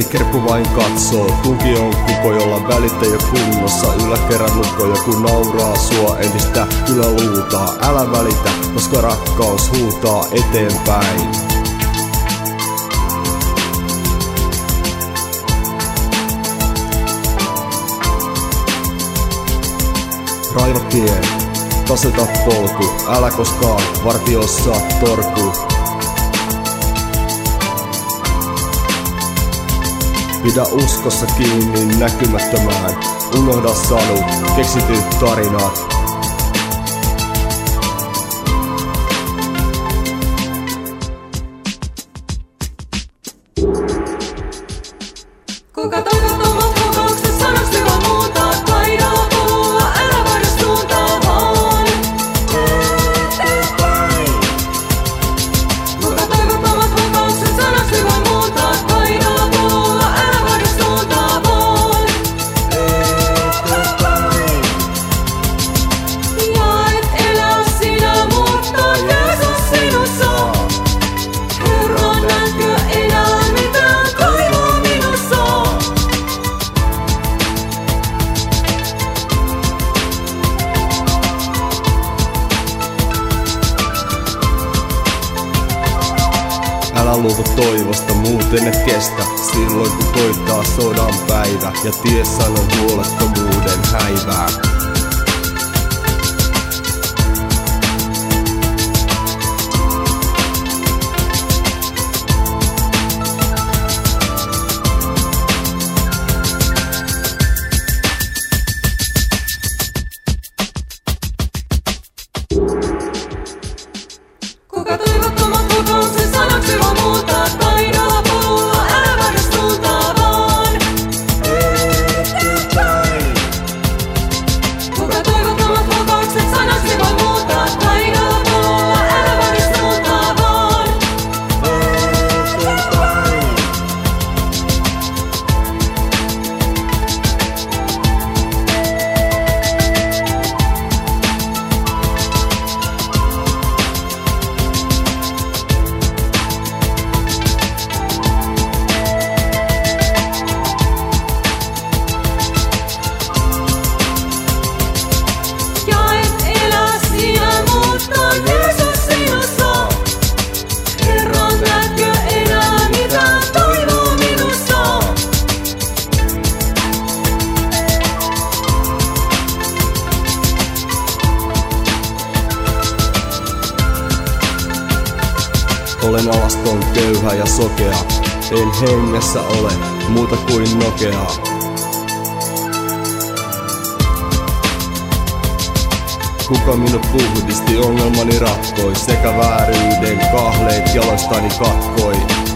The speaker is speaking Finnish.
Helmikerppu vain katsoo, tuki on kuko, jolla välit ei oo kunnossa. Yläkerran lukko, joku nauraa sua, entistä kyllä luutaa. Älä välitä, koska rakkaus huutaa eteenpäin. Raiva tie, taseta polku, älä koskaan vartiossa torku. Pidä uskossa kiinni näkymättömään, unohda sadut, keksityt tarinat. Kuka toivottomat kokoukset sanaksi vaan muuttaa, taidaa puhua, älä vaihda suuntaa vaan eteenpäin. Kuka toivottomat kokoukset sanaksi vaan muuttaa, taidaa puhua, älä vaihda suuntaa vaan eteenpäin. Ja et elä sinä, mutta Jeesus sinussa. Herran näkö enää mitään toivoa minussa. Älä luovu toivosta, muuten et kestä. Silloin kun koittaa sodan päivä ja tiessä on huolettomuuden häivää. Kuka toivottomat kokoukset sanaksi vaan muuttaa, taidaa puhua, älä vaihda suuntaa vaan eteenpäin. Kuka toivottomat kokoukset sanaksi vaan muuttaa, taidaa puhua, älä vaihda suuntaa vaan eteenpäin. Ja et elä sinä, mutta Jeesus sinussa. Herran näkö enää mitään toivoa minussa. Olen alaston, köyhä ja sokea. En hengessä ole muuta kuin nokeaa. Kuka minut puhdisti, ongelmani ratkoi, sekä vääryyden kahleet jaloistani katkoi.